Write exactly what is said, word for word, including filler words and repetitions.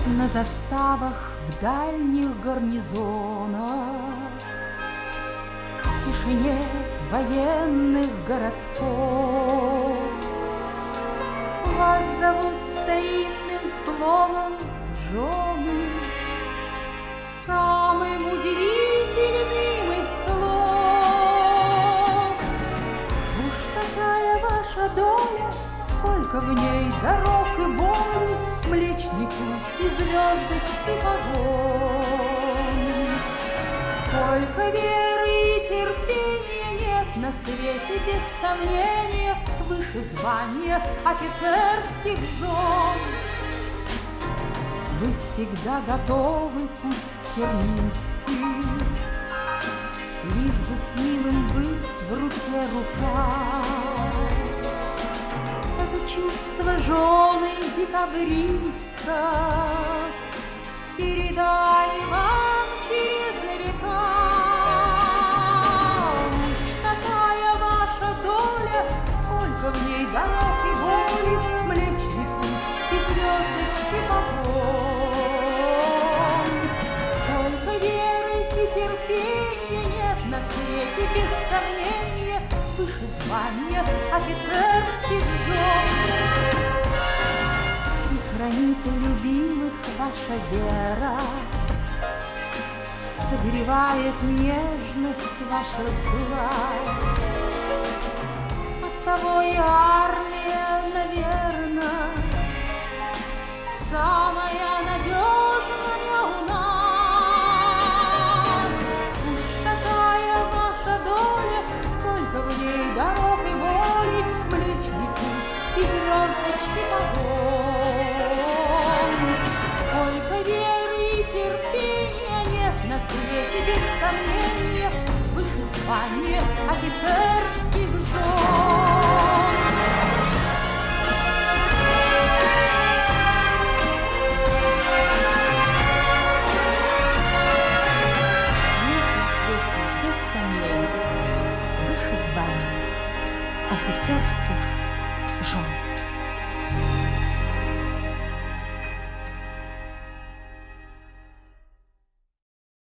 На заставах в дальних гарнизонах, в тишине военных городков вас зовут старинным словом жены, самым удивительным из слов. Уж такая ваша доля, сколько в ней дорог и боли, Млечный путь и звездочки погон. Сколько веры и терпения нет на свете, без сомнения, выше звания офицерских жен. Вы всегда готовы, путь тернистый, лишь бы с милым быть в руке рука. Это чувство жены декабристов передали вам через века. Уж такая ваша доля, сколько в ней дорог и боли, Млечный путь и звездочки погон. Сколько веры и терпения нет на свете, без сомнения, выше звания офицерских жен. И хранит любимых ваша вера, согревает нежность ваших глаз. Оттого и армия, наверно, самая надежная у нас. Уж такая ваша доля, сколько в ней дорог и боли, Млечный путь и звездочки погон. Сколько веры и терпения нет на свете, без сомнения, выше звания офицерских жен. Офицерских жен.